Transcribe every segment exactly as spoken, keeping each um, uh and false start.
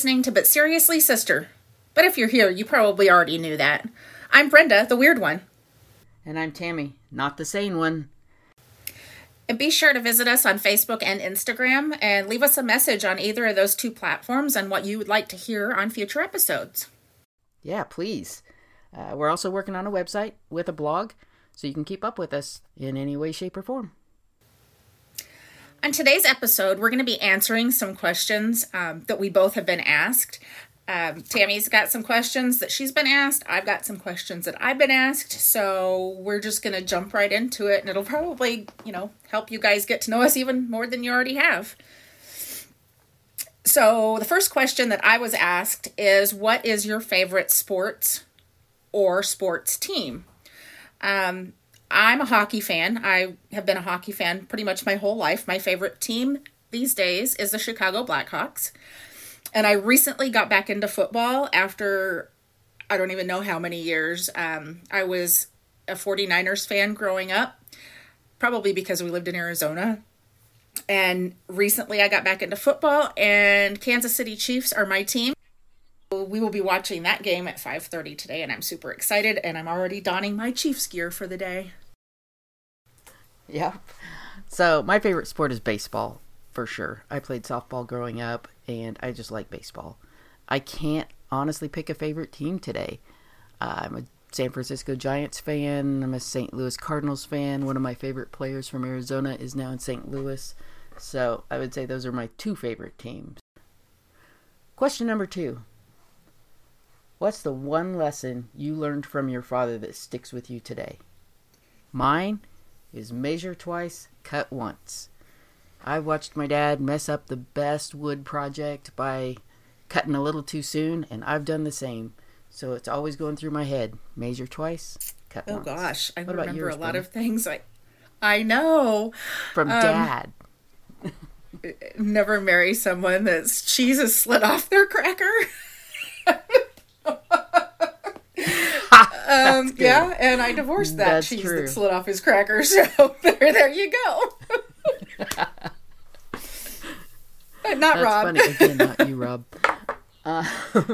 listening to But Seriously Sister. But if you're here, you probably already knew that. I'm Brenda, the weird one. And I'm Tammy, not the sane one. And be sure to visit us on Facebook and Instagram and leave us a message on either of those two platforms and what you would like to hear on future episodes. Yeah, please. Uh, we're also working on a website with a blog, so you can keep up with us in any way, shape, or form. On today's episode, we're going to be answering some questions um, that we both have been asked. Um, Tammy's got some questions that she's been asked. I've got some questions that I've been asked. So we're just going to jump right into it, and it'll probably, you know, help you guys get to know us even more than you already have. So the first question that I was asked is, what is your favorite sports or sports team? Um, I'm a hockey fan. I have been a hockey fan pretty much my whole life. My favorite team these days is the Chicago Blackhawks. And I recently got back into football after, I don't even know how many years. Um, I was a 49ers fan growing up, probably because we lived in Arizona. And recently I got back into football, and Kansas City Chiefs are my team. We will be watching that game at five thirty today, and I'm super excited, and I'm already donning my Chiefs gear for the day. Yeah. So my favorite sport is baseball, for sure. I played softball growing up, and I just like baseball. I can't honestly pick a favorite team today. Uh, I'm a San Francisco Giants fan. I'm a Saint Louis Cardinals fan. One of my favorite players from Arizona is now in Saint Louis. So I would say those are my two favorite teams. Question number two. What's the one lesson you learned from your father that sticks with you today? Mine is measure twice, cut once. I watched my dad mess up the best wood project by cutting a little too soon, and I've done the same. So it's always going through my head. Measure twice, cut oh once. Oh gosh, I what remember yours, a lot Brenda? of things. I, I know. From um, Dad. Never marry someone that's cheese is slid off their cracker. um, yeah, and I divorced that That's cheese true. that slid off his cracker. So there, there you go. Not That's Rob. funny. Again, not you, Rob. Uh,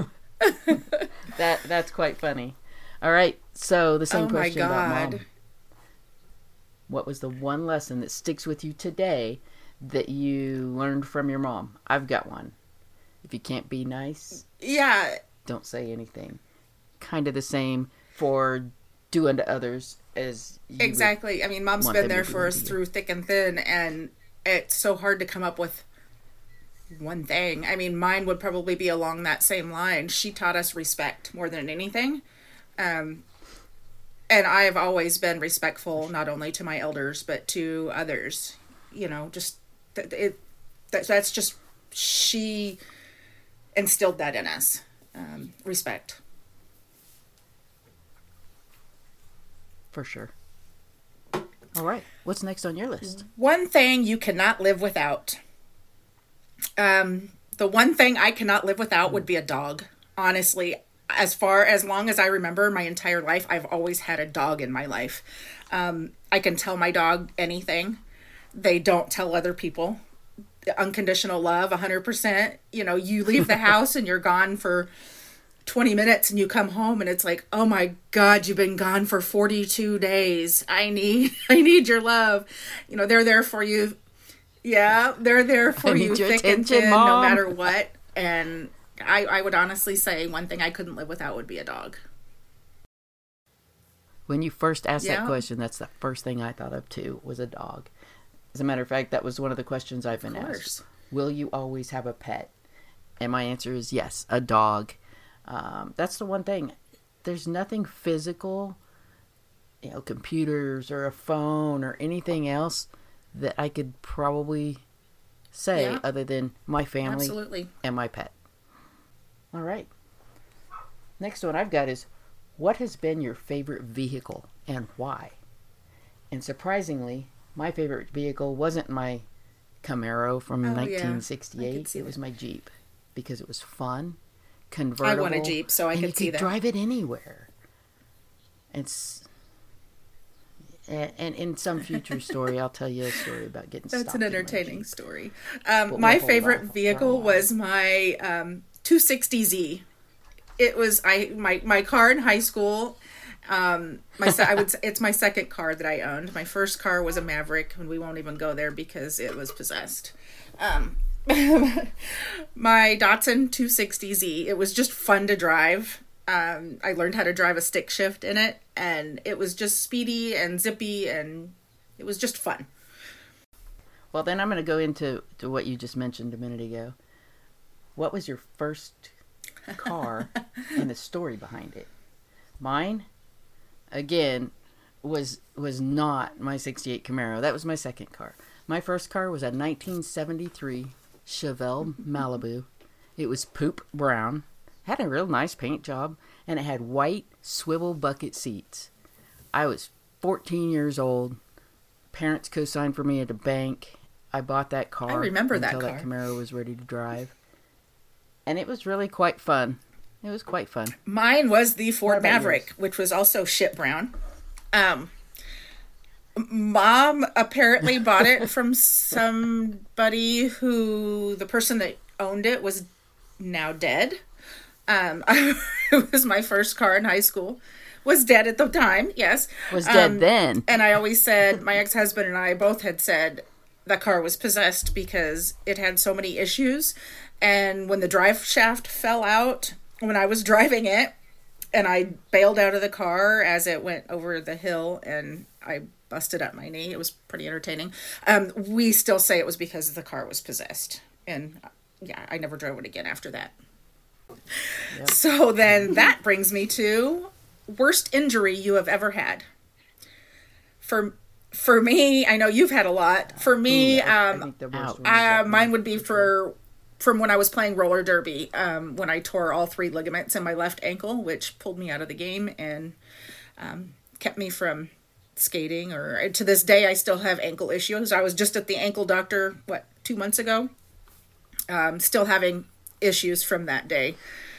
that that's quite funny. All right, so the same Oh my question about God. Mom. What was the one lesson that sticks with you today that you learned from your mom? I've got one. If you can't be nice, Yeah, don't say anything. Kind of the same for do unto others as you would. exactly. I mean, Mom's want been them to there do for unto us you. through thick and thin, and it's so hard to come up with one thing. I mean, mine would probably be along that same line. She taught us respect more than anything. Um, and I've always been respectful, not only to my elders, but to others. You know, just, th- it, that, that's just, she instilled that in us. Um, respect. For sure. All right, what's next on your list? One thing you cannot live without. Um, the one thing I cannot live without would be a dog. Honestly, as far as long as I remember my entire life, I've always had a dog in my life. Um, I can tell my dog anything. They don't tell other people. Unconditional love, one hundred percent. You know, you leave the house and you're gone for twenty minutes and you come home and it's like, oh my God, you've been gone for forty-two days. I need, I need your love. You know, they're there for you. Yeah, they're there for I you need your thick and attention, thin, no Mom. matter what. And I, I would honestly say one thing I couldn't live without would be a dog. When you first asked Yeah. that question, that's the first thing I thought of too, was a dog. As a matter of fact, that was one of the questions I've been Of asked. course. Will you always have a pet? And my answer is yes, a dog. Um, that's the one thing. There's nothing physical, you know, computers or a phone or anything else that I could probably say Yeah. other than my family Absolutely. and my pet. All right. Next one I've got is, what has been your favorite vehicle and why? And surprisingly, my favorite vehicle wasn't my Camaro from Oh, yeah. nineteen sixty-eight. I could see It was that. my Jeep because it was fun, I convertible. want a Jeep, so I and could you see could that. drive it anywhere. It's and, and in some future story, I'll tell you a story about getting That's stopped an in my entertaining Jeep. story. But Um, we'll my hold favorite off for a vehicle while. was my um, two sixty Z. It was I my my car in high school. Um, my I would say it's my second car that I owned. My first car was a Maverick, and we won't even go there because it was possessed. Um, my Datsun two sixty Z. It was just fun to drive. Um, I learned how to drive a stick shift in it, and it was just speedy and zippy, and it was just fun. Well, then I'm going to go into to what you just mentioned a minute ago. What was your first car and the story behind it? Mine, again, was was not my sixty-eight Camaro. That was my second car. My first car was a nineteen seventy-three Chevelle Malibu. It was poop brown, had a real nice paint job, and it had white swivel bucket seats. I was fourteen years old. Parents co-signed for me at a bank. I bought that car. I remember that until car. that Camaro was ready to drive. And it was really quite fun. It was quite fun. Mine was the What Ford about Maverick, yours? which was also shit brown. Um, Mom apparently bought it from somebody who the person that owned it was now dead. Um, it was my first car in high school. Was dead at the time, yes. Was dead Um, then. And I always said, my ex-husband and I both had said the car was possessed because it had so many issues. And when the drive shaft fell out, when I was driving it, and I bailed out of the car as it went over the hill, and I busted up my knee. It was pretty entertaining. Um, we still say it was because the car was possessed. And yeah, I never drove it again after that. Yep. So then that brings me to worst injury you have ever had. For for me, I know you've had a lot. For me, Ooh, I um, think the worst one was uh, that mine one would be for from when I was playing roller derby, um, when I tore all three ligaments in my left ankle, which pulled me out of the game and um, kept me from skating. Or to this day, I still have ankle issues. I was just at the ankle doctor, what, two months ago? Um, still having issues from that day.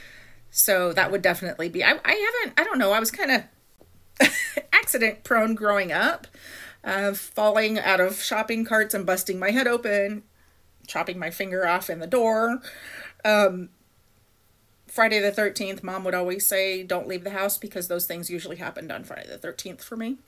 So that would definitely be, I, I haven't, I don't know, I was kind of accident prone growing up, uh, falling out of shopping carts and busting my head open, chopping my finger off in the door. Um, Friday the thirteenth, Mom would always say, don't leave the house, because those things usually happened on Friday the thirteenth for me.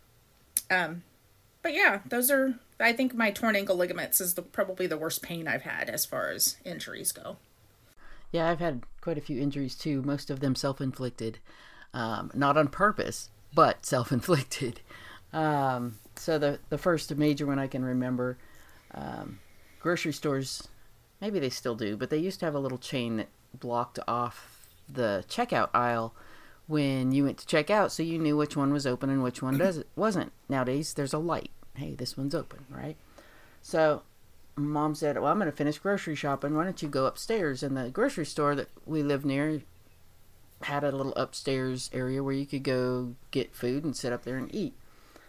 Um, but yeah, those are, I think my torn ankle ligaments is the, probably the worst pain I've had as far as injuries go. Yeah, I've had quite a few injuries too, most of them self-inflicted. Um, not on purpose, but self-inflicted. Um, so the, the first major one I can remember, um, grocery stores, maybe they still do, but they used to have a little chain that blocked off the checkout aisle when you went to check out, so you knew which one was open and which one does wasn't. Nowadays, there's a light. Hey, this one's open, right? So Mom said, well, I'm going to finish grocery shopping. Why don't you go upstairs? And the grocery store that we lived near had a little upstairs area where you could go get food and sit up there and eat.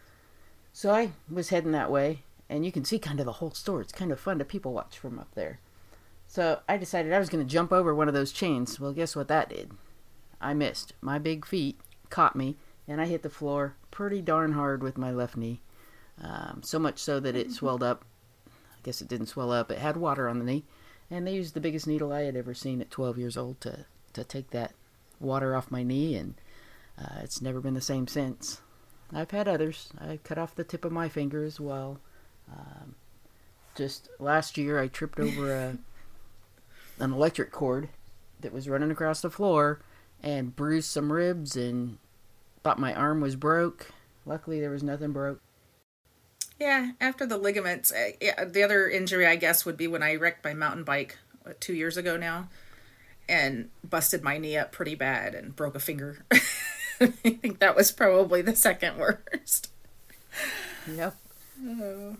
So I was heading that way, and you can see kind of the whole store. It's kind of fun to people watch from up there. So I decided I was going to jump over one of those chains. Well, guess what that did? I missed. My big feet caught me, and I hit the floor pretty darn hard with my left knee. Um, so much so that it swelled up. I guess it didn't swell up. It had water on the knee, and they used the biggest needle I had ever seen at twelve years old to, to take that water off my knee, and uh, it's never been the same since. I've had others. I cut off the tip of my finger as well. Um, just last year, I tripped over a an electric cord that was running across the floor and bruised some ribs and thought my arm was broke. Luckily, there was nothing broke. Yeah, after the ligaments, uh, yeah, the other injury, I guess, would be when I wrecked my mountain bike what, two years ago now and busted my knee up pretty bad and broke a finger. I think that was probably the second worst. Yep. Oh.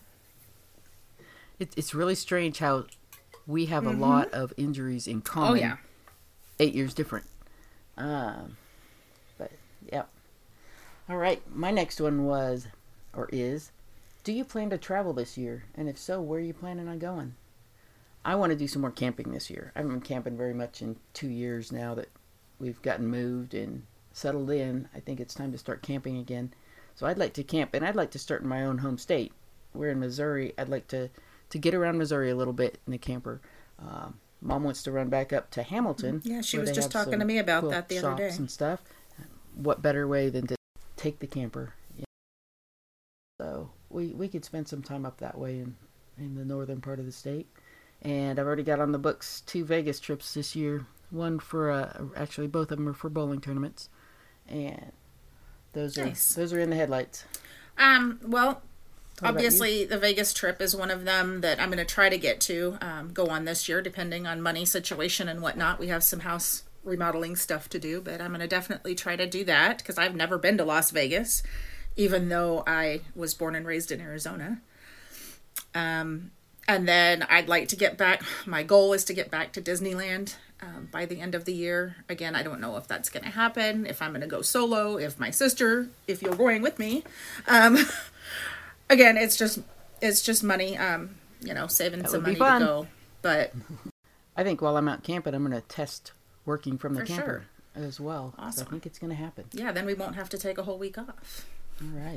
It, it's really strange how we have Mm-hmm. a lot of injuries in common. Oh, yeah. Eight years different. Um, but, yep. All right, my next one was, or is, do you plan to travel this year? And if so, where are you planning on going? I want to do some more camping this year. I haven't been camping very much in two years now that we've gotten moved and settled in. I think it's time to start camping again. So I'd like to camp, and I'd like to start in my own home state. We're in Missouri. I'd like to, to get around Missouri a little bit in a camper. Um, Mom wants to run back up to Hamilton. Yeah, she where was they just have talking to some me about cool that the other shops day. and stuff. What better way than to take the camper? Yeah. So we we could spend some time up that way in, in the northern part of the state. And I've already got on the books two Vegas trips this year. One for, uh, actually both of them are for bowling tournaments. And those are Nice. those are in the headlights. Um, well, What about obviously the Vegas trip is one of them that I'm going to try to get to, um, go on this year, depending on money situation and whatnot. We have some house remodeling stuff to do, but I'm going to definitely try to do that because I've never been to Las Vegas, even though I was born and raised in Arizona. Um, and then I'd like to get back. My goal is to get back to Disneyland um, by the end of the year. Again, I don't know if that's going to happen, if I'm going to go solo, if my sister, if you're going with me. Um, again, it's just, it's just money, um, you know, saving That some would be money to fun. go. But I think while I'm out camping, I'm going to test working from the For camper as well. So Awesome. I think it's going to happen. yeah, then we won't have to take a whole week off. All right.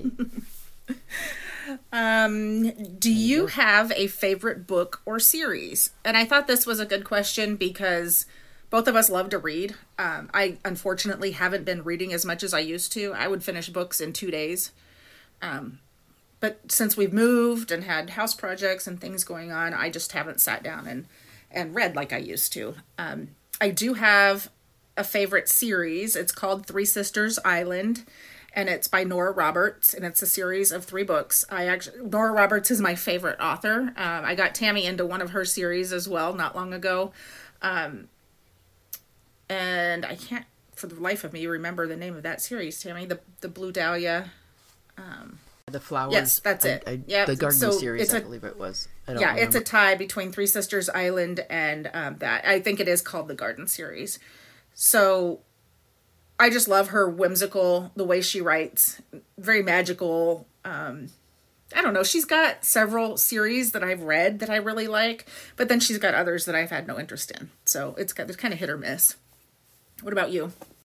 Um, do you have a favorite book or series? And I thought this was a good question because both of us love to read. Um, I unfortunately haven't been reading as much as I used to. I would finish books in two days. Um, but since we've moved and had house projects and things going on, I just haven't sat down and, and read like I used to. Um, I do have a favorite series. It's called Three Sisters Island. And it's by Nora Roberts, and it's a series of three books. I actually Nora Roberts is my favorite author. Um, I got Tammy into one of her series as well not long ago, um, and I can't for the life of me remember the name of that series. Tammy, the the Blue Dahlia. The flowers. Yes, that's I- it. I- Yep, The garden so series, it's I a- believe it was. I don't Yeah, it's a remember. tie between Three Sisters Island and um, that. I think it is called the Garden series. So I just love her whimsical, the way she writes, very magical. Um, I don't know. She's got several series that I've read that I really like, but then she's got others that I've had no interest in. So it's kind of, kind of hit or miss. What about you?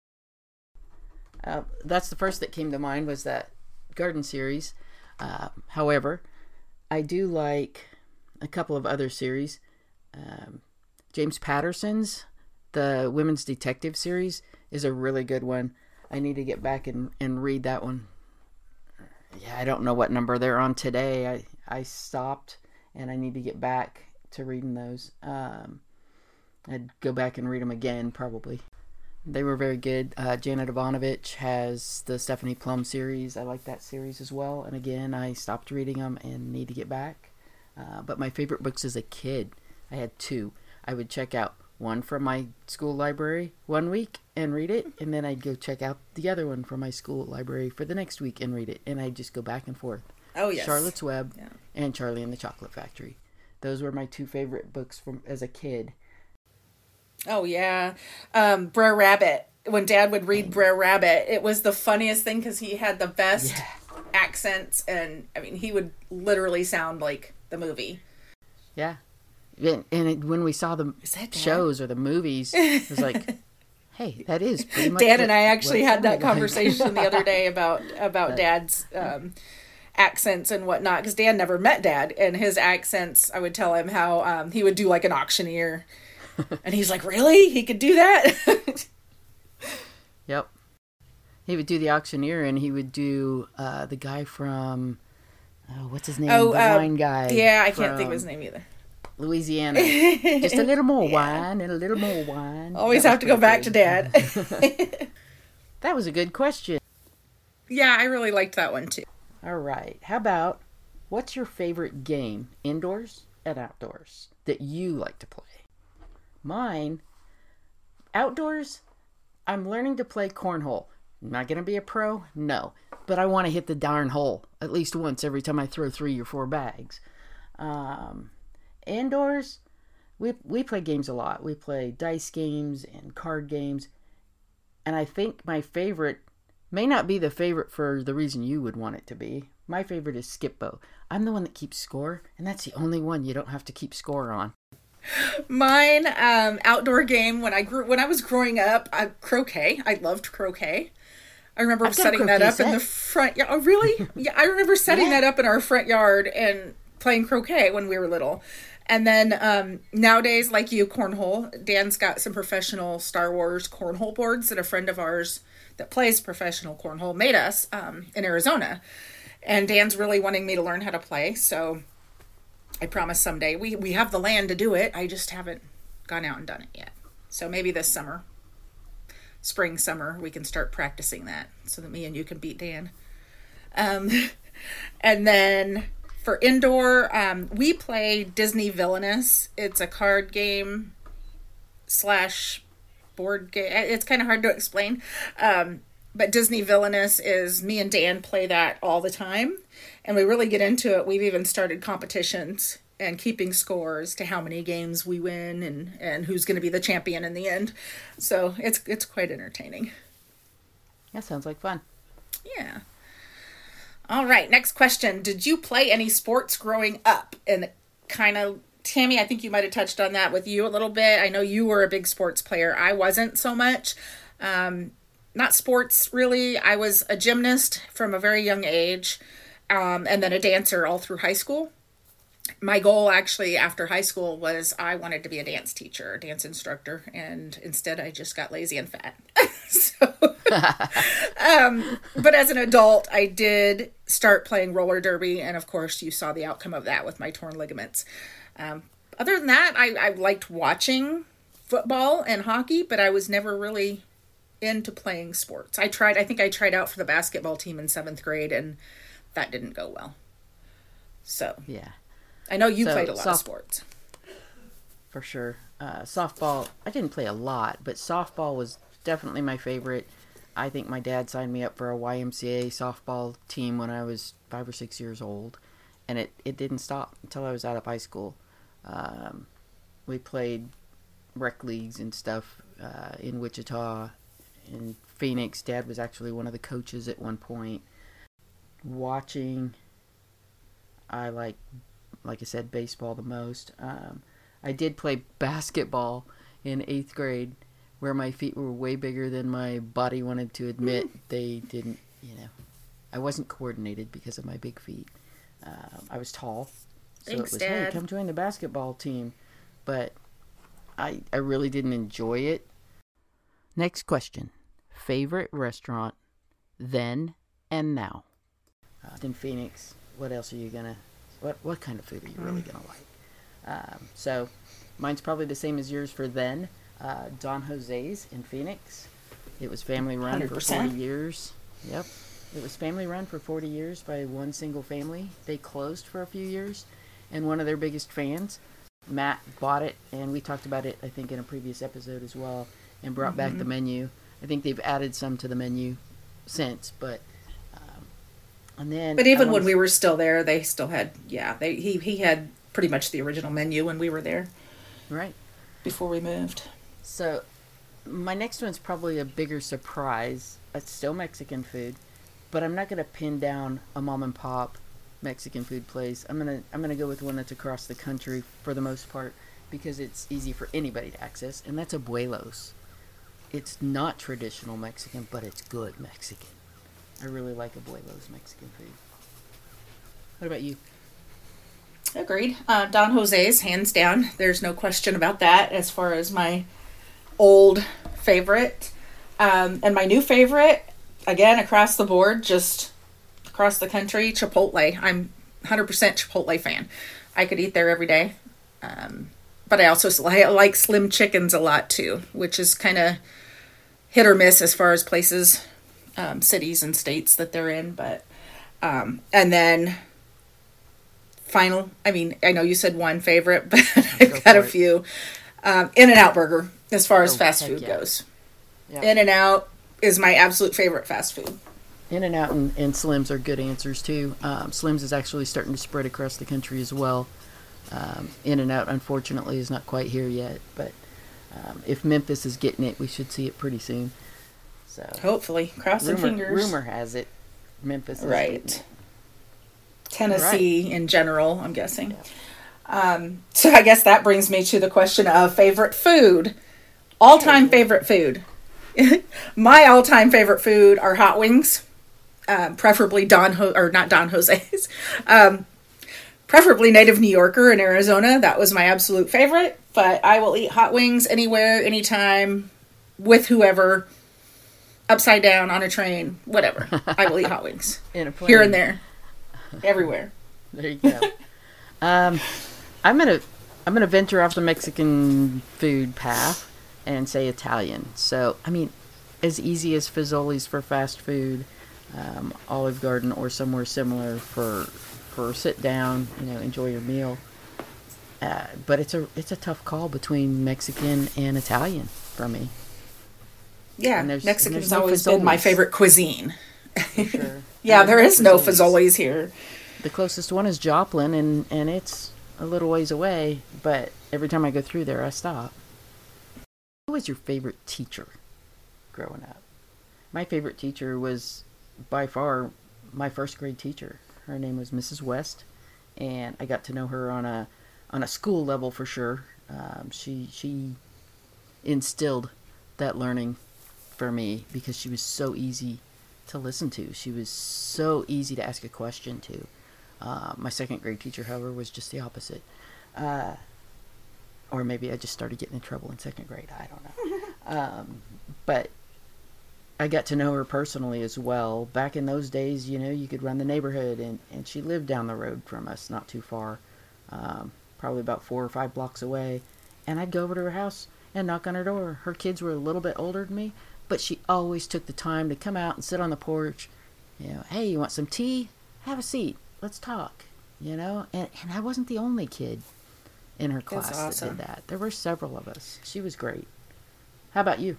Uh, that's the first that came to mind was that garden series. Uh, however, I do like a couple of other series. Um, James Patterson's The Women's Detective series is a really good one. I need to get back and, and read that one. Yeah, I don't know what number they're on today. I, I stopped and I need to get back to reading those. Um, I'd go back and read them again probably. They were very good. Uh, Janet Ivanovich has the Stephanie Plum series. I like that series as well. And again, I stopped reading them and need to get back. Uh, but my favorite books as a kid, I had two. I would check out one from my school library one week and read it, and then I'd go check out the other one from my school library for the next week and read it. And I'd just go back and forth. Oh, yes. Charlotte's Web Yeah. and Charlie and the Chocolate Factory. Those were my two favorite books from as a kid. Oh, yeah. Um, Brer Rabbit. When Dad would read Brer Rabbit, it was the funniest thing because he had the best Yeah. accents. And, I mean, he would literally sound like the movie. Yeah. And, and it, when we saw the Is that Dad? shows or the movies, it was like, hey, that is pretty much Dad what- and I actually what it had that sounded like. conversation the other day about, about That- Dad's um, accents and whatnot. Because Dan never met Dad. And his accents, I would tell him how um, he would do like an auctioneer. And he's like, really? He could do that? Yep. He would do the auctioneer, and he would do uh, the guy from, oh, what's his name? Oh, the uh, wine guy. yeah, I can't think of from his name either. Louisiana. Just a little more wine and a little more wine. Always That have was to go pretty back good. to Dad. That was a good question. Yeah, I really liked that one too. All right. How about, what's your favorite game, indoors and outdoors, that you like to play? Mine, outdoors, I'm learning to play cornhole. I'm not going to be a pro? No. But I want to hit the darn hole at least once every time I throw three or four bags. Um, indoors, we, we play games a lot. We play dice games and card games. And I think my favorite may not be the favorite for the reason you would want it to be. My favorite is Skip-Bo. I'm the one that keeps score, and that's the only one you don't have to keep score on. Mine, um, outdoor game when I grew when I was growing up, I, croquet. I loved croquet. I remember I've got a setting that croquet up in the set. front. Yeah, oh, really? Yeah, I remember setting Yeah. that up in our front yard and playing croquet when we were little. And then um, nowadays, like you, cornhole. Dan's got some professional Star Wars cornhole boards that a friend of ours that plays professional cornhole made us um, in Arizona. And Dan's really wanting me to learn how to play. So I promise someday. We, we have the land to do it. I just haven't gone out and done it yet. So maybe this summer, spring, summer, we can start practicing that so that me and you can beat Dan. Um, and then for indoor, um, we play Disney Villainous. It's a card game slash board game. It's kind of hard to explain. Um, but Disney Villainous is, me and Dan play that all the time. And we really get into it. We've even started competitions and keeping scores to how many games we win and, and who's going to be the champion in the end. So it's it's quite entertaining. That sounds like fun. Yeah. All right, next question. Did you play any sports growing up? And kind of, Tammy, I think you might have touched on that with you a little bit. I know you were a big sports player. I wasn't so much. Um, not sports, really. I was a gymnast from a very young age, um, and then a dancer all through high school. My goal actually after high school was I wanted to be a dance teacher, a dance instructor, and instead I just got lazy and fat. so, um, but as an adult, I did start playing roller derby, and of course you saw the outcome of that with my torn ligaments. Um, other than that, I, I liked watching football and hockey, but I was never really into playing sports. I tried, I think I tried out for the basketball team in seventh grade, and that didn't go well. So, yeah. I know you so, played a lot soft, of sports. For sure. Uh, softball, I didn't play a lot, but softball was definitely my favorite. I think my dad signed me up for a Y M C A softball team when I was five or six years old, and it, it didn't stop until I was out of high school. Um, we played rec leagues and stuff uh, in Wichita, in Phoenix. Dad was actually one of the coaches at one point. Watching, I like... like I said, baseball the most. Um, I did play basketball in eighth grade where my feet were way bigger than my body wanted to admit. They didn't, you know, I wasn't coordinated because of my big feet. Um, I was tall. So Thanks, it was, Dad. hey, come join the basketball team. But I, I really didn't enjoy it. Next question. Favorite restaurant then and now? Uh, in Phoenix, what else are you going to... What what kind of food are you really going to like? Um, so, mine's probably the same as yours for then. Uh, Don Jose's in Phoenix. It was family run one hundred percent for forty years. Yep. It was family run for forty years by one single family. They closed for a few years. And one of their biggest fans, Matt, bought it. And we talked about it, I think, in a previous episode as well. And brought mm-hmm. back the menu. I think they've added some to the menu since. But... And then, but even when we were still there, they still had, yeah, they he, he had pretty much the original menu when we were there. Right. Before we moved. So, my next one's probably a bigger surprise. It's still Mexican food, but I'm not going to pin down a mom and pop Mexican food place. I'm going to I'm going to go with one that's across the country for the most part because it's easy for anybody to access, and that's Abuelo's. It's not traditional Mexican, but it's good Mexican. I really like Abuelo's Mexican food. What about you? Agreed. Uh, Don Jose's, hands down. There's no question about that as far as my old favorite. Um, and my new favorite, again, across the board, just across the country, Chipotle. I'm one hundred percent Chipotle fan. I could eat there every day. Um, but I also I like Slim Chickens a lot, too, which is kind of hit or miss as far as places... Um, cities and states that they're in, but um, and then final, I mean, I know you said one favorite, but I've Go got a it. few. Um, In-N-Out Burger, as far as oh, fast food yeah. goes. Yeah. In-N-Out is my absolute favorite fast food. In-N-Out and, and Slim's are good answers too. Um, Slim's is actually starting to spread across the country as well. Um, In-N-Out, unfortunately, is not quite here yet, but um, if Memphis is getting it, we should see it pretty soon. So, hopefully, crossing rumor, fingers. Rumor has it, Memphis is right. Tennessee right. in general, I'm guessing. Yeah. Um, so I guess that brings me to the question of favorite food, all-time favorite food. My all-time favorite food are hot wings, um, preferably Don Ho- or not Don Jose's, um, preferably native New Yorker in Arizona. That was my absolute favorite. But I will eat hot wings anywhere, anytime, with whoever, upside down, on a train, whatever. I will eat hot wings. In a plane. Here and there. Everywhere. There you go. um, I'm gonna I'm gonna venture off the Mexican food path and say Italian. So I mean, as easy as Fazoli's for fast food, um, Olive Garden or somewhere similar for for sit down, you know, enjoy your meal. Uh, but it's a it's a tough call between Mexican and Italian for me. Yeah, And there's- and Mexican's there's no always been my Fazoli's. favorite cuisine. For sure. Yeah, And there there's is no Fazoli's. Fazoli's here. The closest one is Joplin, and, and it's a little ways away, but every time I go through there, I stop. Who was your favorite teacher growing up? My favorite teacher was, by far, my first grade teacher. Her name was Missus West, and I got to know her on a on a school level for sure. Um, she she instilled that learning for me because she was so easy to listen to. She was so easy to ask a question to. Uh, my second grade teacher, however, was just the opposite. Uh, or maybe I just started getting in trouble in second grade. I don't know. um, but I got to know her personally as well. Back in those days, you know, you could run the neighborhood, and, and she lived down the road from us, not too far, um, probably about four or five blocks away. And I'd go over to her house and knock on her door. Her kids were a little bit older than me, but she always took the time to come out and sit on the porch. You know, hey, you want some tea? Have a seat. Let's talk. You know, and, and I wasn't the only kid in her class that awesome. did that. There were several of us. She was great. How about you?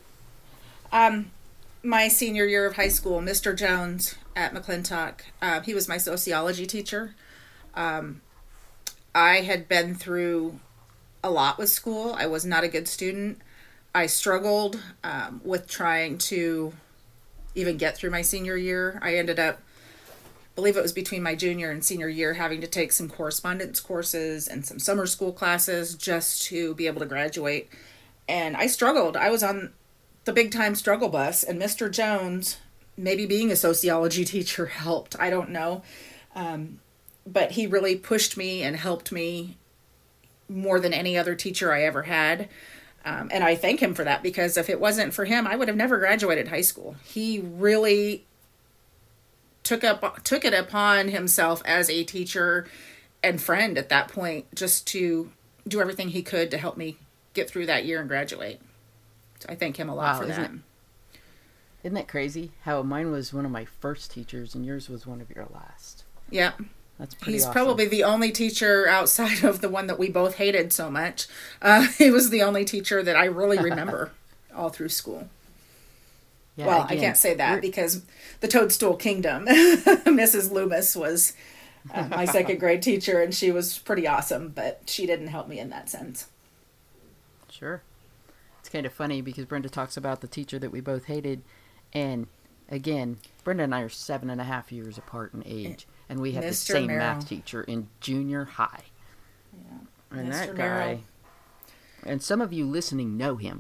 Um, my senior year of high school, Mister Jones at McClintock, uh, he was my sociology teacher. Um, I had been through a lot with school. I was not a good student. I struggled um, with trying to even get through my senior year. I ended up, I believe it was between my junior and senior year, having to take some correspondence courses and some summer school classes just to be able to graduate. And I struggled. I was on the big time struggle bus, and Mister Jones, maybe being a sociology teacher helped. I don't know. Um, but he really pushed me and helped me more than any other teacher I ever had. Um, and I thank him for that, because if it wasn't for him, I would have never graduated high school. He really took up took it upon himself as a teacher and friend at that point, just to do everything he could to help me get through that year and graduate. So I thank him a lot Wow, for isn't that. it- Isn't that crazy? How mine was one of my first teachers and yours was one of your last. Yeah. That's pretty He's awesome. probably the only teacher outside of the one that we both hated so much. Uh, he was the only teacher that I really remember all through school. Yeah, well, I again, can't say that we're- because the Toadstool Kingdom, Missus Loomis was uh, my second grade teacher, and she was pretty awesome, but she didn't help me in that sense. Sure. It's kind of funny because Brenda talks about the teacher that we both hated, and again, Brenda and I are seven and a half years apart in age, and we had Mister the same Merrill. math teacher in junior high. Yeah. And Mister that guy, Merrill. and some of you listening know him.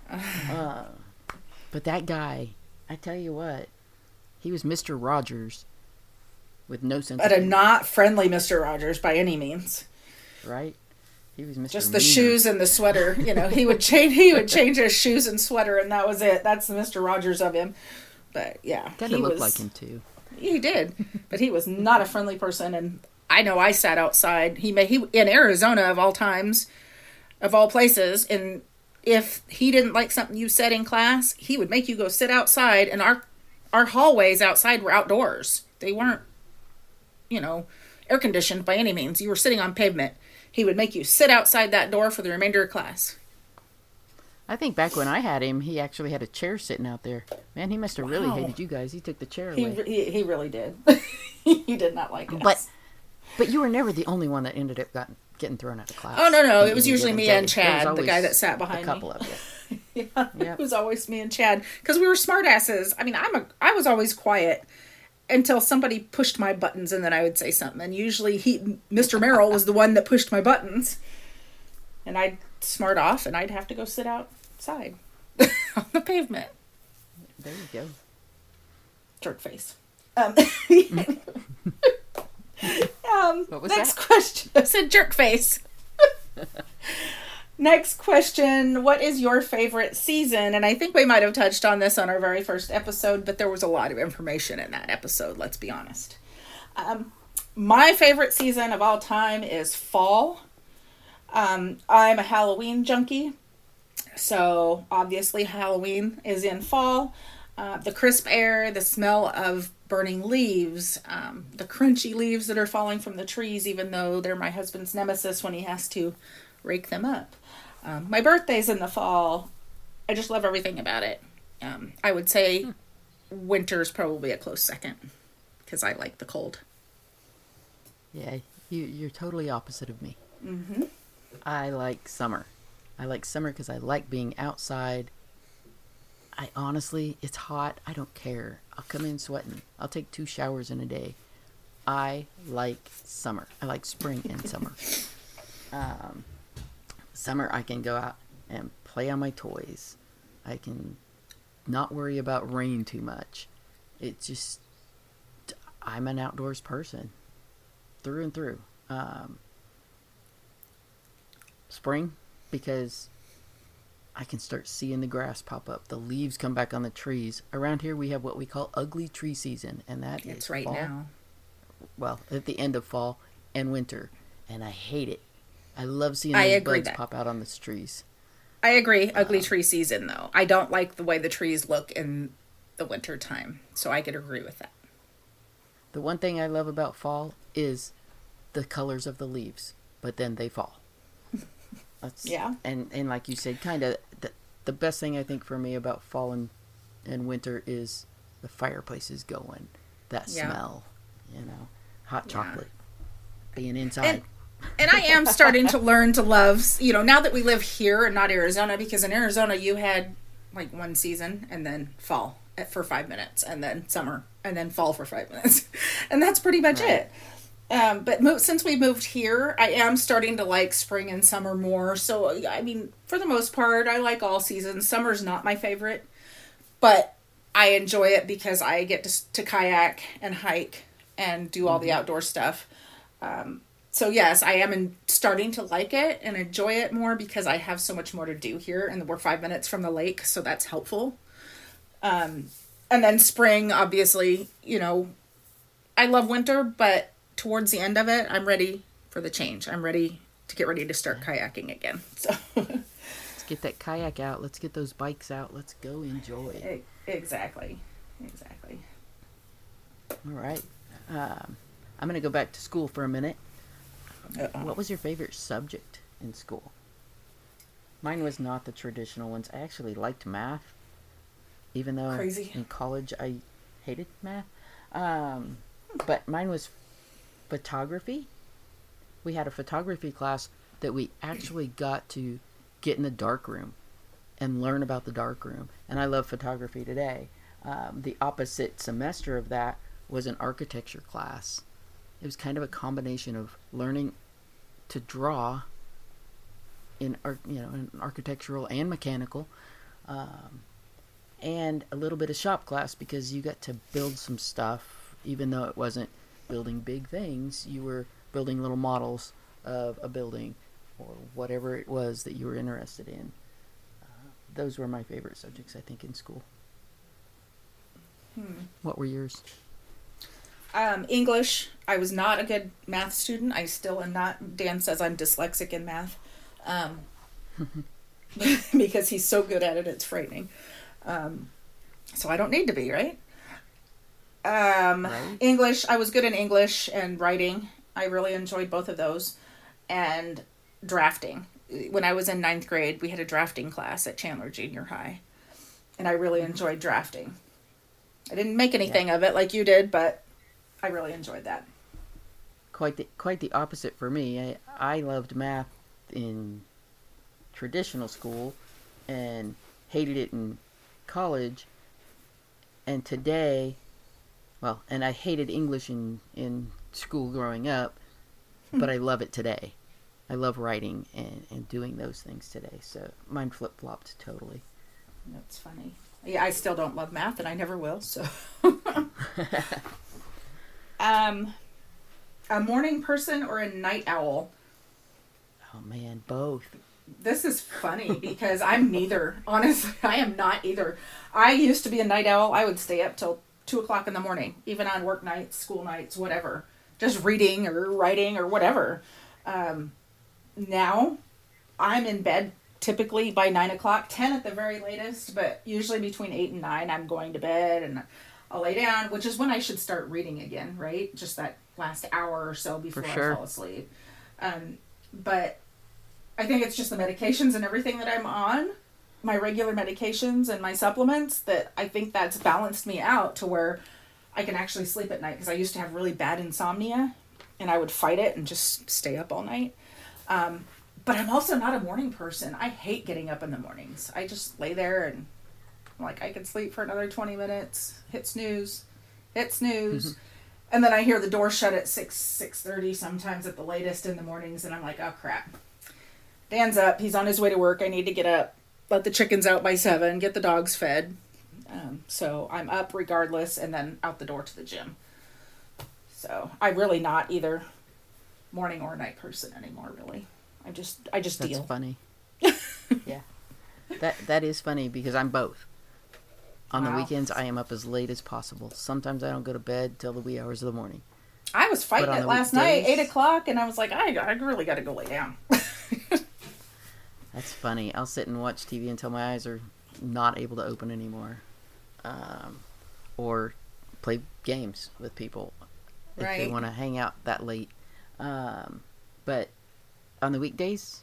uh, but that guy, I tell you what, he was Mister Rogers with no sense But of a humor, not friendly Mister Rogers by any means. right? He was Mister Just the Meaner. shoes and the sweater. You know, he would change. He would change his shoes and sweater, and that was it. That's the Mister Rogers of him. But yeah, Kind he of looked was- like him too. He did, but he was not a friendly person. And I know I sat outside. He may he in Arizona of all times, of all places. And if he didn't like something you said in class, he would make you go sit outside. And our our hallways outside were outdoors. They weren't, you know, air conditioned by any means. You were sitting on pavement. He would make you sit outside that door for the remainder of class. I think back when I had him, he actually had a chair sitting out there. Man, he must have really Wow. hated you guys. He took the chair He away. he, he really did. He did not like us. But but you were never the only one that ended up got, getting thrown out of class. Oh, no, no, in it was any usually given me day. and There Chad, was the always guy that sat behind a me. couple of you. Yeah, Yep. it was always me and Chad, because we were smartasses. I mean, I'm a I was always quiet until somebody pushed my buttons, and then I would say something. And usually he, Mister Merrill, was the one that pushed my buttons, and I'd smart off, and I'd have to go sit outside on the pavement. There you go. Jerk face. Um, Um, What was next that? question. I said jerk face. Next question. What is your favorite season? And I think we might have touched on this on our very first episode, but there was a lot of information in that episode, let's be honest. Um, my favorite season of all time is fall. Um, I'm a Halloween junkie. So obviously Halloween is in fall. Uh, the crisp air, the smell of burning leaves, um, the crunchy leaves that are falling from the trees, even though they're my husband's nemesis when he has to rake them up. Um, my birthday's in the fall. I just love everything about it. Um, I would say hmm. winter's probably a close second because I like the cold. Yeah, you, you're totally opposite of me. Mm-hmm. I like summer. I like summer because I like being outside. I honestly, it's hot. I don't care. I'll come in sweating. I'll take two showers in a day. I like summer. I like spring and summer. Um, summer, I can go out and play on my toys. I can not worry about rain too much. It just, I'm an outdoors person. Through and through. Um, spring, because I can start seeing the grass pop up. The leaves come back on the trees. Around here we have what we call ugly tree season, and that it's is right fall, now. Well, at the end of fall and winter, and I hate it. I love seeing I those agree buds that. pop out on the trees. I agree. Ugly um, tree season, though. I don't like the way the trees look in the winter time, so I could agree with that. The one thing I love about fall is the colors of the leaves, but then they fall. That's, yeah. And, and like you said, kind of the, the best thing I think for me about fall and, and winter is the fireplaces going, that yeah. smell, you know, hot chocolate, yeah. being inside. And, and I am starting to learn to love, you know, now that we live here and not Arizona, because in Arizona you had like one season and then fall for five minutes and then summer and then fall for five minutes. And that's pretty much right. it. Um, but mo- since we moved here, I am starting to like spring and summer more. So, I mean, for the most part, I like all seasons. Summer's not my favorite, but I enjoy it because I get to, to kayak and hike and do all mm-hmm. the outdoor stuff. Um, so, yes, I am in, starting to like it and enjoy it more because I have so much more to do here, and we're five minutes from the lake, so that's helpful. Um, and then spring, obviously, you know, I love winter, but towards the end of it, I'm ready for the change. I'm ready to get ready to start kayaking again. So let's get that kayak out. Let's get those bikes out. Let's go enjoy. Exactly. Exactly. All right. Um, I'm going to go back to school for a minute. Uh-oh. What was your favorite subject in school? Mine was not the traditional ones. I actually liked math, even though Crazy. in college I hated math. Um, but mine was photography. We had a photography class that we actually got to get in the dark room and learn about the dark room. And I love photography today. Um, the opposite semester of that was an architecture class. It was kind of a combination of learning to draw in art, you know, in architectural and mechanical, um, and a little bit of shop class because you got to build some stuff, even though it wasn't building big things. You were building little models of a building or whatever it was that you were interested in. Uh, those were my favorite subjects, I think, in school. Hmm. What were yours? Um, English. I was not a good math student. I still am not. Dan says I'm dyslexic in math. Um, because he's so good at it, it's frightening. Um, so I don't need to be, right? Um, right. English, I was good in English and writing. I really enjoyed both of those. And drafting. When I was in ninth grade, we had a drafting class at Chandler Junior High. And I really enjoyed drafting. I didn't make anything yeah. of it like you did, but I really enjoyed that. Quite the, quite the opposite for me. I, I loved math in traditional school and hated it in college. And today... Well, and I hated English in, in school growing up, but I love it today. I love writing and, and doing those things today. So mine flip-flopped totally. That's funny. Yeah, I still don't love math, and I never will, so. um, A morning person or a night owl? Oh man, both. This is funny because I'm neither. Honestly, I am not either. I used to be a night owl. I would stay up till two o'clock in the morning, even on work nights, school nights, whatever, just reading or writing or whatever. Um, now, I'm in bed typically by nine o'clock, ten at the very latest, but usually between eight and nine, I'm going to bed and I'll lay down, which is when I should start reading again, right? Just that last hour or so before sure. I fall asleep. Um, but I think it's just the medications and everything that I'm on, my regular medications and my supplements, that I think that's balanced me out to where I can actually sleep at night, because I used to have really bad insomnia and I would fight it and just stay up all night. Um, but I'm also not a morning person. I hate getting up in the mornings. I just lay there and I'm like, I could sleep for another twenty minutes, hit snooze, hit snooze. Mm-hmm. And then I hear the door shut at six, six thirty sometimes at the latest in the mornings. And I'm like, oh crap. Dan's up. He's on his way to work. I need to get up, let the chickens out by seven, get the dogs fed. Um, so I'm up regardless, and then out the door to the gym. So I'm really not either morning or night person anymore, really. I just, I just That's deal. That's funny. Yeah. That, that is funny because I'm both. On wow. the weekends, I am up as late as possible. Sometimes I don't go to bed till the wee hours of the morning. I was fighting it last weekdays, night, eight o'clock, and I was like, I, I really got to go lay down. That's funny. I'll sit and watch T V until my eyes are not able to open anymore. Um, or play games with people if right. they want to hang out that late. Um, but on the weekdays,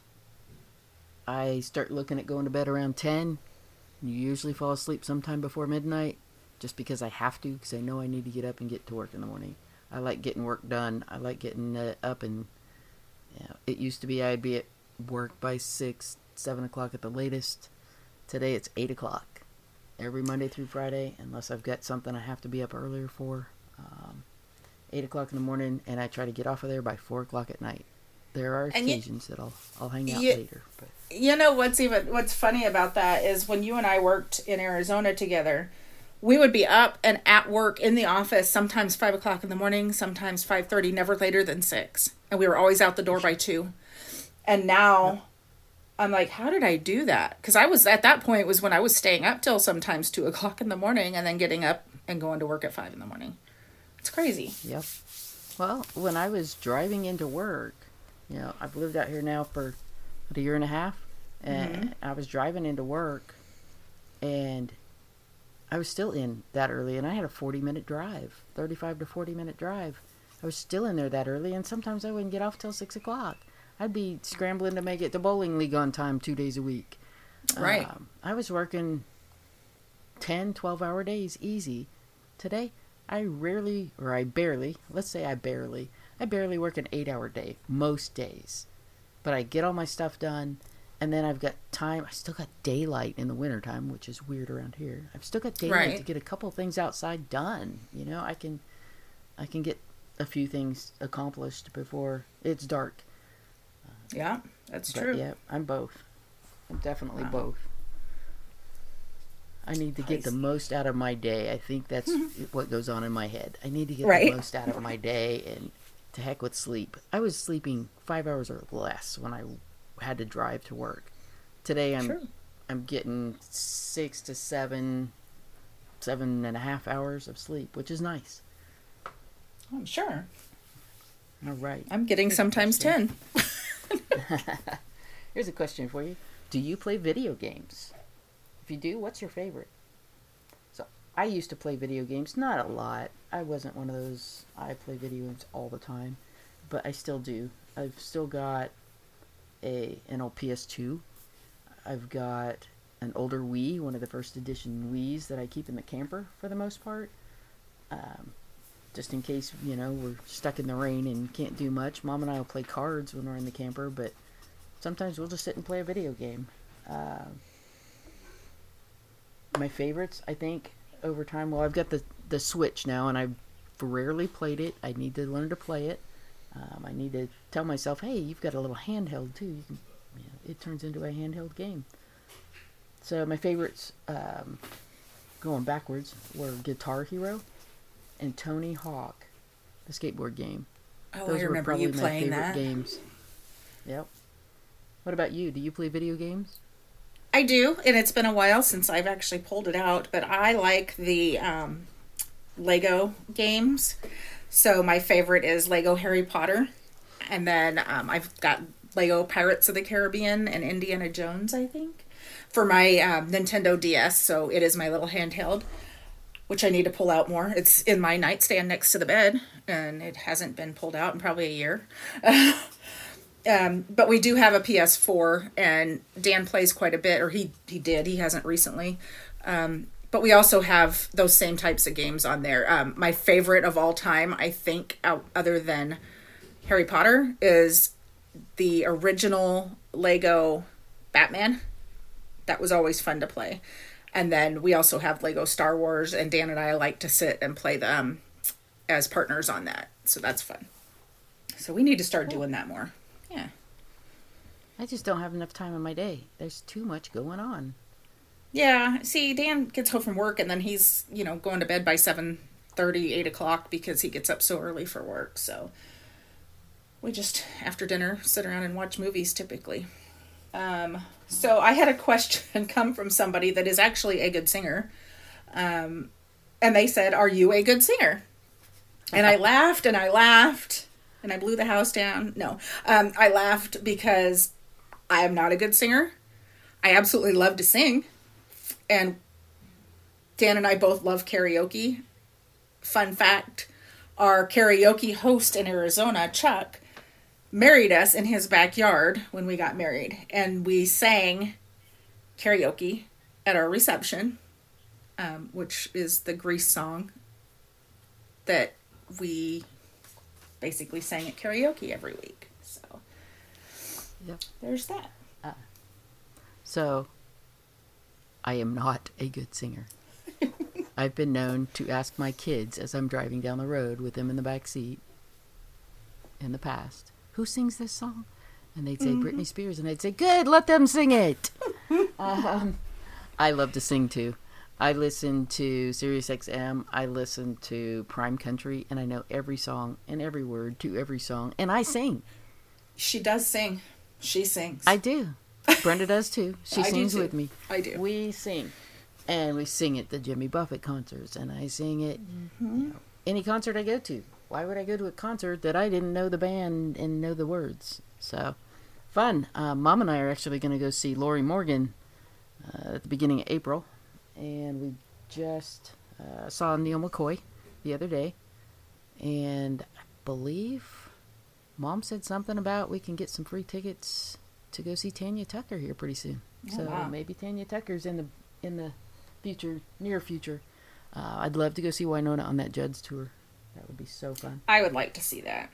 I start looking at going to bed around ten. You usually fall asleep sometime before midnight just because I have to, because I know I need to get up and get to work in the morning. I like getting work done. I like getting uh, up and, you know, it used to be I'd be at work by six, seven o'clock at the latest. Today it's eight o'clock. Every Monday through Friday, unless I've got something I have to be up earlier for. Um, eight o'clock in the morning, and I try to get off of there by four o'clock at night. There are occasions you, that I'll, I'll hang out you, later. But. You know what's even what's funny about that is when you and I worked in Arizona together, we would be up and at work in the office sometimes five o'clock in the morning, sometimes five thirty, never later than six, and we were always out the door by two. And now, yep. I'm like, how did I do that? Because I was at that point was when I was staying up till sometimes two o'clock in the morning, and then getting up and going to work at five in the morning. It's crazy. Yep. Well, when I was driving into work, you know, I've lived out here now for what, a year and a half, and mm-hmm. I was driving into work, and I was still in that early, and I had a forty-minute drive, thirty-five to forty-minute drive. I was still in there that early, and sometimes I wouldn't get off till six o'clock. I'd be scrambling to make it to bowling league on time two days a week. Right. Um, I was working ten, twelve-hour days easy. Today, I rarely, or I barely, let's say I barely, I barely work an eight-hour day most days. But I get all my stuff done, and then I've got time. I still got daylight in the wintertime, which is weird around here. I've still got daylight right. to get a couple things outside done. You know, I can, I can get a few things accomplished before it's dark. Yeah, that's but true. Yeah, I'm both. I'm definitely wow. both. I need to nice. get the most out of my day. I think that's what goes on in my head. I need to get right. the most out of my day, and to heck with sleep. I was sleeping five hours or less when I had to drive to work. Today I'm sure. I'm getting six to seven, seven and a half hours of sleep, which is nice. I'm sure. All right. I'm getting Here's sometimes ten. Here's a question for you. Do you play video games? If you do, what's your favorite? So, I used to play video games. Not a lot. I wasn't one of those, I play video games all the time. But I still do. I've still got a an old P S two. I've got an older Wii, one of the first edition Wiis that I keep in the camper for the most part. Um, just in case, you know, we're stuck in the rain and can't do much. Mom and I will play cards when we're in the camper, but sometimes we'll just sit and play a video game. Uh, my favorites, I think, over time, well, I've got the, the Switch now, and I've rarely played it. I need to learn to play it. Um, I need to tell myself, hey, you've got a little handheld, too. You can, you know, it turns into a handheld game. So my favorites, um, going backwards, were Guitar Hero and Tony Hawk, the skateboard game. Oh, Those I were remember probably you my playing favorite that. games. Yep. What about you? Do you play video games? I do, and it's been a while since I've actually pulled it out, but I like the um, Lego games. So my favorite is Lego Harry Potter. And then um, I've got Lego Pirates of the Caribbean and Indiana Jones, I think, for my um, Nintendo D S. So it is my little handheld, which I need to pull out more. It's in my nightstand next to the bed, and it hasn't been pulled out in probably a year. um, but we do have a P S four, and Dan plays quite a bit, or he, he did. He hasn't recently. Um, but we also have those same types of games on there. Um, my favorite of all time, I think, out, other than Harry Potter, is the original Lego Batman. That was always fun to play. And then we also have Lego Star Wars, and Dan and I like to sit and play them as partners on that. So that's fun. So we need to start cool. doing that more. Yeah. I just don't have enough time in my day. There's too much going on. Yeah. See, Dan gets home from work, and then he's, you know, going to bed by seven thirty, eight o'clock because he gets up so early for work. So we just, after dinner, sit around and watch movies typically. Um, so I had a question come from somebody that is actually a good singer. Um, and they said, "Are you a good singer?" And I laughed and I laughed and I blew the house down. No, um, I laughed because I am not a good singer. I absolutely love to sing. And Dan and I both love karaoke. Fun fact, our karaoke host in Arizona, Chuck, married us in his backyard when we got married, and we sang karaoke at our reception, um, which is the Grease song that we basically sang at karaoke every week. So yep. There's that. Uh, so I am not a good singer. I've been known to ask my kids as I'm driving down the road with them in the back seat in the past, "Who sings this song?" And they'd say, mm-hmm. Britney Spears. And I'd say, "Good, let them sing it." um, I love to sing too. I listen to Sirius X M. I listen to Prime Country. And I know every song and every word to every song. And I sing. She does sing. She sings. I do. Brenda does too. She I sings do too. with me. I do. We sing. And we sing at the Jimmy Buffett concerts. And I sing at mm-hmm. you know, any concert I go to. Why would I go to a concert that I didn't know the band and know the words? So, fun. Uh, Mom and I are actually going to go see Lori Morgan uh, at the beginning of April. And we just uh, saw Neil McCoy the other day. And I believe Mom said something about we can get some free tickets to go see Tanya Tucker here pretty soon. Oh, so wow. Maybe Tanya Tucker's in the in the future, near future. Uh, I'd love to go see Winona on that Judd's tour. That would be so fun. I would like to see that.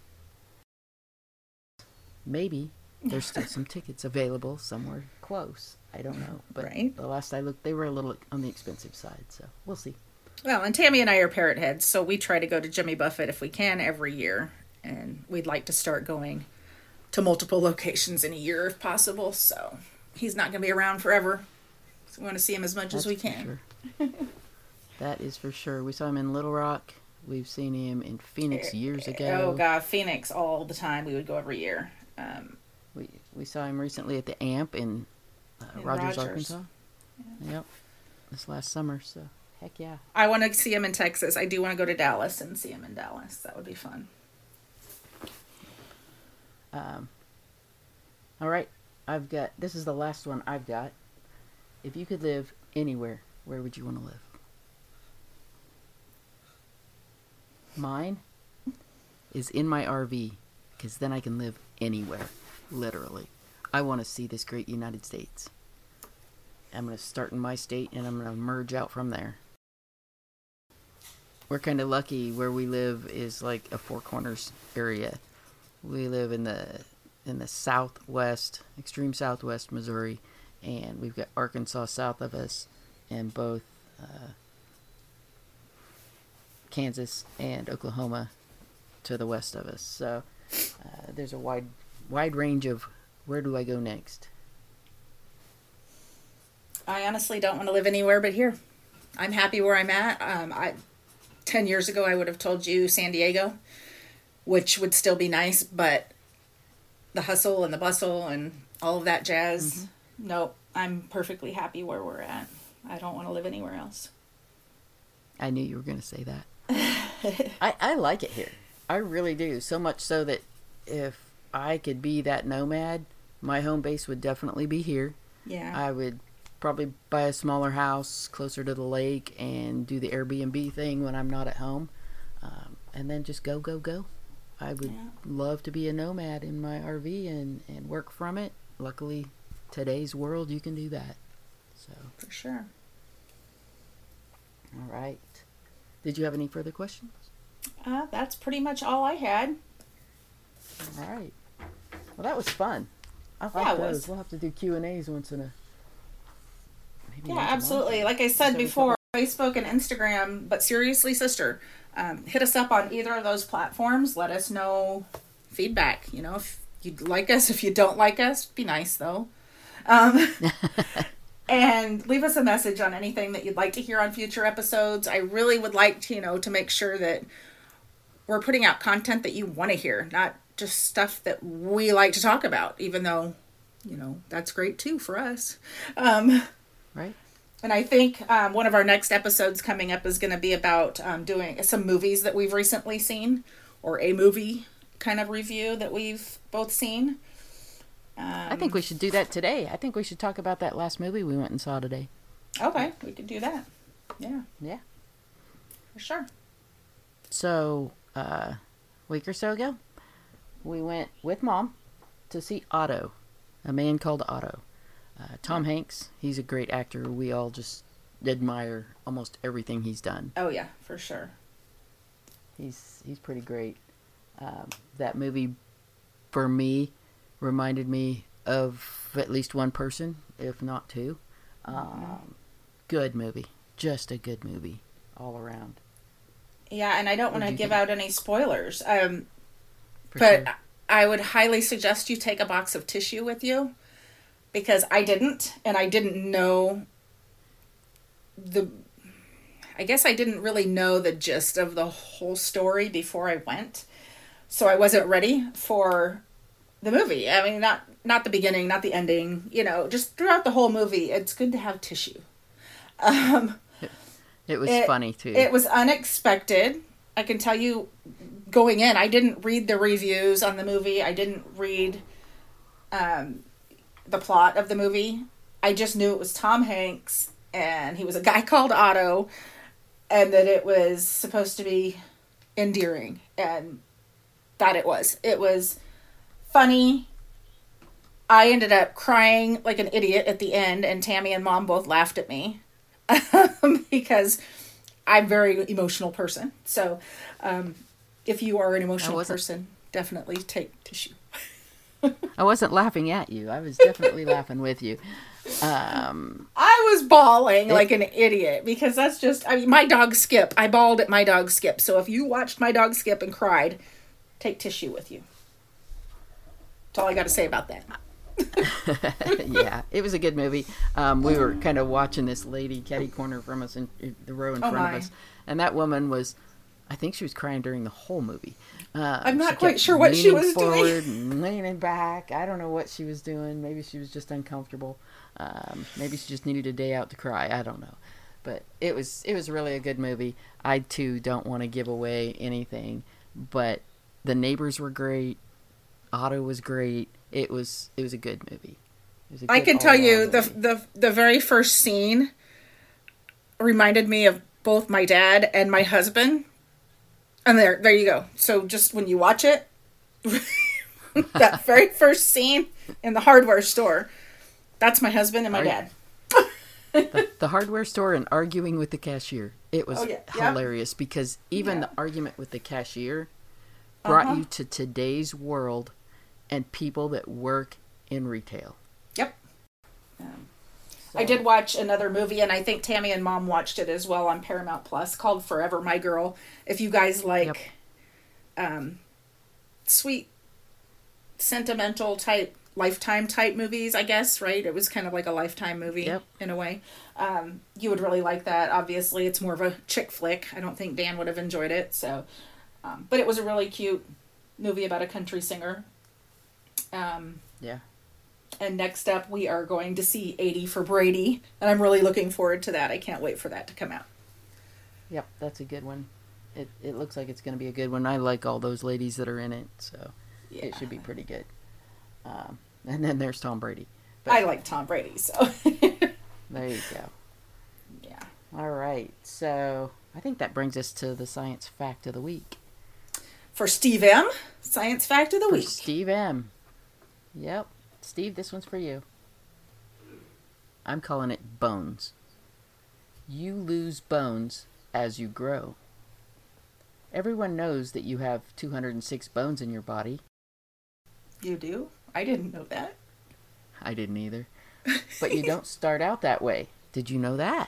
Maybe there's still some tickets available somewhere close. I don't know. But right. The last I looked, they were a little on the expensive side. So we'll see. Well, and Tammy and I are parrot heads, so we try to go to Jimmy Buffett if we can every year. And we'd like to start going to multiple locations in a year if possible. So he's not going to be around forever. So we want to see him as much That's as we can. Sure. That is for sure. We saw him in Little Rock. We've seen him in Phoenix years ago. Oh, God, Phoenix all the time. We would go every year. Um, we we saw him recently at the A M P in, uh, in Rogers, Rogers, Arkansas. Yeah. Yep. This last summer, so heck yeah. I want to see him in Texas. I do want to go to Dallas and see him in Dallas. That would be fun. Um. All right. I've got, this is the last one I've got. If you could live anywhere, where would you want to live? Mine is in my R V, because then I can live anywhere, literally. I want to see this great United States. I'm going to start in my state, and I'm going to merge out from there. We're kind of lucky. Where we live is like a Four Corners area. We live in the in the southwest, extreme southwest Missouri, and we've got Arkansas south of us, and both uh, Kansas and Oklahoma to the west of us. So uh, there's a wide wide range of where do I go next. I honestly don't want to live anywhere but here. I'm happy where I'm at. Um, I ten years ago I would have told you San Diego, which would still be nice, but the hustle and the bustle and all of that jazz, mm-hmm. Nope, I'm perfectly happy where we're at. I don't want to live anywhere else. I knew you were going to say that. I, I like it here. I really do. So much so that if I could be that nomad, my home base would definitely be here. Yeah. I would probably buy a smaller house closer to the lake and do the Airbnb thing when I'm not at home. Um, and then just go, go, go. I would yeah. love to be a nomad in my R V and, and work from it. Luckily, today's world, you can do that. So for sure. All right. Did you have any further questions? Uh, that's pretty much all I had. All right. Well, that was fun. I like yeah, those. Was. We'll have to do Q and A's once in a... Maybe yeah, absolutely. Like I said before, Facebook and Instagram, but seriously, sister, um, hit us up on either of those platforms. Let us know feedback. You know, if you like us, if you don't like us, be nice, though. Um, and leave us a message on anything that you'd like to hear on future episodes. I really would like to, you know, to make sure that we're putting out content that you want to hear, not just stuff that we like to talk about, even though, you know, that's great too for us. Um, right. And I think um, one of our next episodes coming up is going to be about um, doing some movies that we've recently seen, or a movie kind of review that we've both seen. Um, I think we should do that today. I think we should talk about that last movie we went and saw today. Okay, we could do that. Yeah. Yeah. For sure. So, uh, a week or so ago, we went with Mom to see Otto, A Man Called Otto. Uh, Tom Hanks, he's a great actor. We all just admire almost everything he's done. Oh, yeah, for sure. He's he's pretty great. Um, that movie, for me, reminded me of at least one person, if not two. Um, mm-hmm. Good movie. Just a good movie all around. Yeah, and I don't want to give think? out any spoilers. Um, For but sure. I would highly suggest you take a box of tissue with you, because I didn't, and I didn't know the... I guess I didn't really know the gist of the whole story before I went, so I wasn't ready for the movie. I mean, not not the beginning, not the ending, you know, just throughout the whole movie, it's good to have tissue. Um, it, it was it, funny, too. It was unexpected. I can tell you, going in, I didn't read the reviews on the movie. I didn't read um, the plot of the movie. I just knew it was Tom Hanks, and he was a guy called Otto, and that it was supposed to be endearing, and that it was. It was funny. I ended up crying like an idiot at the end, and Tammy and Mom both laughed at me because I'm a very emotional person. So um, if you are an emotional person, definitely take tissue. I wasn't laughing at you. I was definitely laughing with you. Um, I was bawling it, like an idiot, because that's just, I mean, my dog Skip. I bawled at my dog Skip. So if you watched my dog Skip and cried, take tissue with you. That's all I got to say about that. Yeah, it was a good movie. Um, we were kind of watching this lady catty corner from us in, in the row in oh front my. of us, and that woman was, I think she was crying during the whole movie. Uh, I'm not quite sure what she was forward doing. And leaning back. I don't know what she was doing. Maybe she was just uncomfortable. Um, maybe she just needed a day out to cry. I don't know. But it was it was really a good movie. I, too, don't want to give away anything. But the neighbors were great. Otto was great. It was it was a good movie. It was a good I can tell you, the, movie. the the very first scene reminded me of both my dad and my husband. And there, there you go. So just when you watch it, that very first scene in the hardware store, that's my husband and my Are dad. the, the hardware store and arguing with the cashier. It was oh, yeah. hilarious yep. because even yeah. the argument with the cashier brought uh-huh. you to today's world and people that work in retail. Yep. Um, so. I did watch another movie, and I think Tammy and Mom watched it as well on Paramount Plus, called Forever My Girl. If you guys like yep. um, sweet, sentimental type, Lifetime type movies, I guess, right? It was kind of like a Lifetime movie yep. in a way. Um, you would really like that. Obviously, it's more of a chick flick. I don't think Dan would have enjoyed it. So, um, but it was a really cute movie about a country singer. Um, yeah. And next up, we are going to see eighty for Brady. And I'm really looking forward to that. I can't wait for that to come out. Yep, that's a good one. It it looks like it's going to be a good one. I like all those ladies that are in it, so yeah. It should be pretty good. Um, and then there's Tom Brady. But I like Tom Brady, so. There you go. Yeah. All right, so I think that brings us to the science fact of the week. For Steve M., science fact of the for week. Steve M. Yep. Steve, this one's for you. I'm calling it bones. You lose bones as you grow. Everyone knows that you have two hundred six bones in your body. You do? I didn't know that. I didn't either. But you don't start out that way. Did you know that?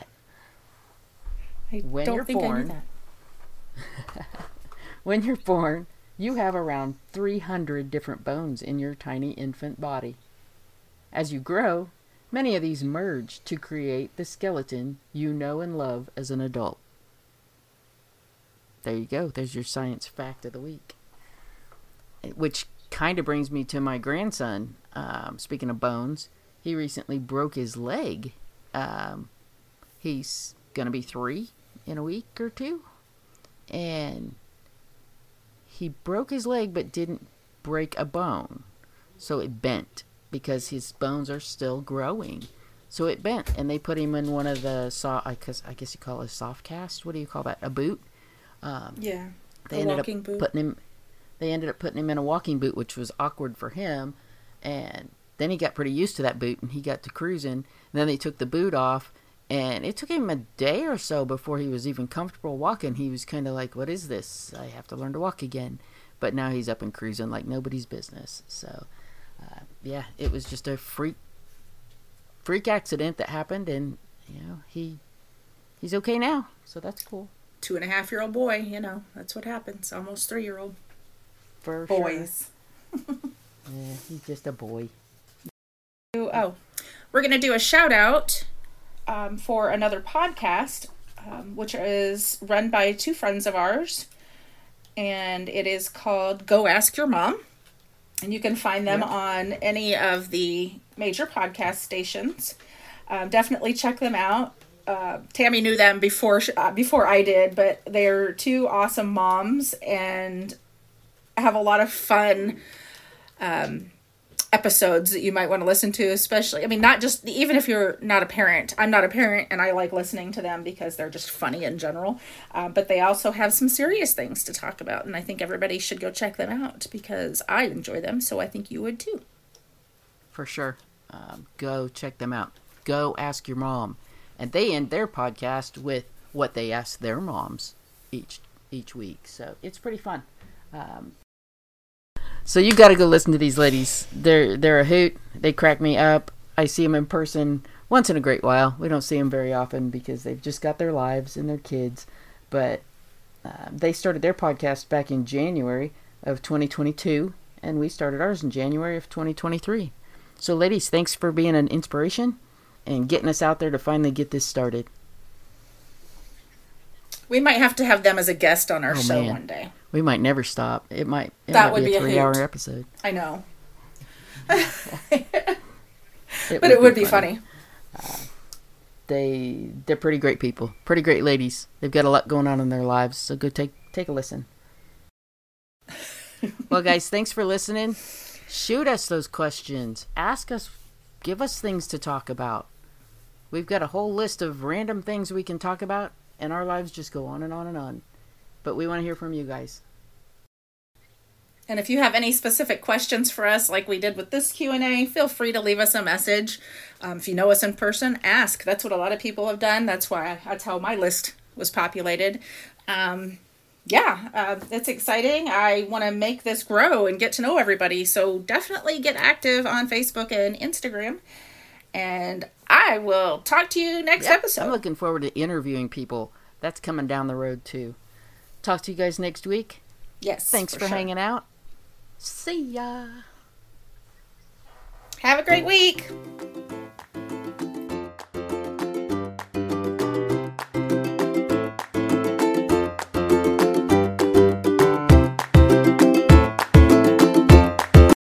I when don't you're think born, I knew that. When you're born, you have around three hundred different bones in your tiny infant body. As you grow, many of these merge to create the skeleton you know and love as an adult. There you go. There's your science fact of the week. Which kind of brings me to my grandson. Um, speaking of bones, he recently broke his leg. Um, he's going to be three in a week or two. And he broke his leg but didn't break a bone. So it bent because his bones are still growing. So it bent, and they put him in one of the, so, I guess, I guess you call it a soft cast. What do you call that? A boot? Um, yeah, they a ended walking up boot. Putting him, they ended up putting him in a walking boot, which was awkward for him. And then he got pretty used to that boot, and he got to cruising. And then they took the boot off, and it took him a day or so before he was even comfortable walking. He was kind of like, what is this? I have to learn to walk again. But now he's up and cruising like nobody's business. So, uh, yeah, it was just a freak freak accident that happened, and, you know, he he's okay now. So that's cool. Two and a half year old boy, you know, that's what happens. Almost three year old. For boys. Sure. Yeah, he's just a boy. Oh, we're going to do a shout out um, for another podcast, um, which is run by two friends of ours. And it is called Go Ask Your Mom. And you can find them yep. on any of the major podcast stations. Um, definitely check them out. Uh, Tammy knew them before uh, before I did, but they're two awesome moms and have a lot of fun um, episodes that you might want to listen to, especially, I mean, not just, even if you're not a parent. I'm not a parent, and I like listening to them because they're just funny in general. Uh, but they also have some serious things to talk about, and I think everybody should go check them out because I enjoy them, so I think you would too. For sure. Um, go check them out. Go Ask Your Mom. And they end their podcast with what they ask their moms each each week. So it's pretty fun. Um, so you got to go listen to these ladies. They're they're a hoot. They crack me up. I see them in person once in a great while. We don't see them very often because they've just got their lives and their kids. But uh, they started their podcast back in January of twenty twenty-two, and we started ours in January of twenty twenty-three. So ladies, thanks for being an inspiration and getting us out there to finally get this started. We might have to have them as a guest on our oh, show man. one day. We might never stop. It might, it that might would be a be three-hour a episode. I know. it but would it would be be funny. funny. Uh, they, they're pretty great people. Pretty great ladies. They've got a lot going on in their lives, so go take, take a listen. Well, guys, thanks for listening. Shoot us those questions. Ask us. Give us things to talk about. We've got a whole list of random things we can talk about, and our lives just go on and on and on. But we want to hear from you guys. And if you have any specific questions for us, like we did with this Q and A, feel free to leave us a message. Um, if you know us in person, ask. That's what a lot of people have done. That's why I, that's how my list was populated. Um, yeah, uh, it's exciting. I want to make this grow and get to know everybody. So definitely get active on Facebook and Instagram. And I will talk to you next yep, episode. I'm looking forward to interviewing people. That's coming down the road too. Talk to you guys next week. Yes. Thanks for, for sure. hanging out. See ya. Have a great week.